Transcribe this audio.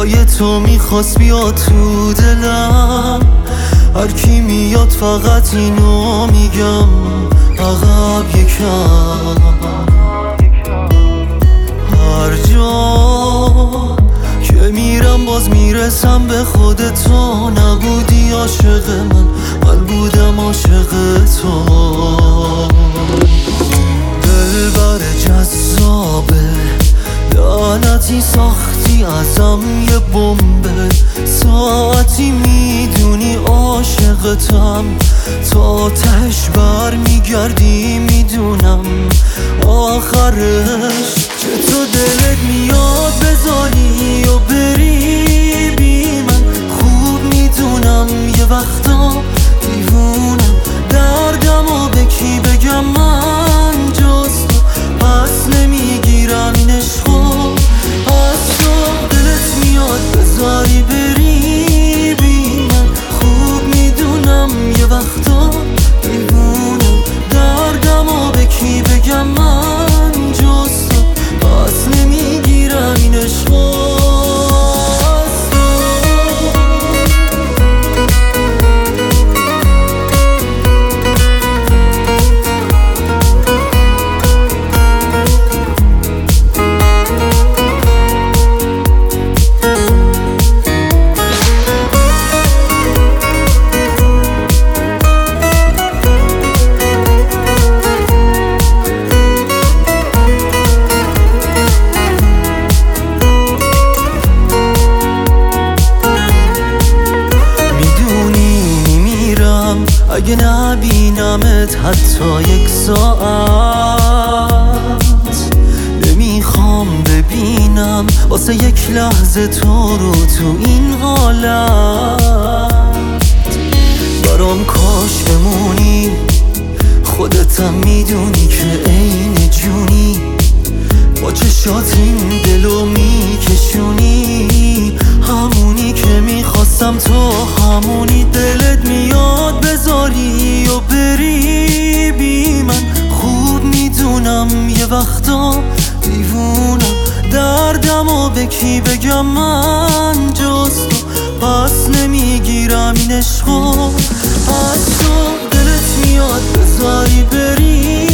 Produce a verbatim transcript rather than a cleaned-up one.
جای تو میخواست بیاد تو دلم. هر کی میاد فقط اینو میگم، عقب یکم. هر جا که میرم باز میرسم به خود تو. نبودی عاشق من، من بودم عاشق تو. دلبر جذابه، لعنتی ساختی ازم یه بمبه. ساعتی میدونی عاشقتم، تا تهش بر میگردی میدونم. آخرش چه تو دلت میاد بذاری و بری بی من. خوب میدونم یه وقتا دیوونم، دردم و به کی بگم من جز تو. پس نمیگیرم این عشقو از تو. دلت میاد بذاری بری بی من. خوب میدونم یه وقتا دیوونم، دردم و به کی بگم من جز تو. پس نمیگیرم این عشقو. اگه نبینمت حتی یک ساعت، نمیخوام ببینم واسه یک لحظه تو رو تو این حالت. برام کاش بمونی، خودتم میدونی که عین جونی. با چشات این دلو میکشونی، همونی که میخواستم تو همونی. دلت میاد بذاری و بری بی من. خوب میدونم یه وقتا دیوونم، دردم و به کی بگم من جز تو. پس نمیگیرم این عشقو از تو. دلت میاد بذاری بری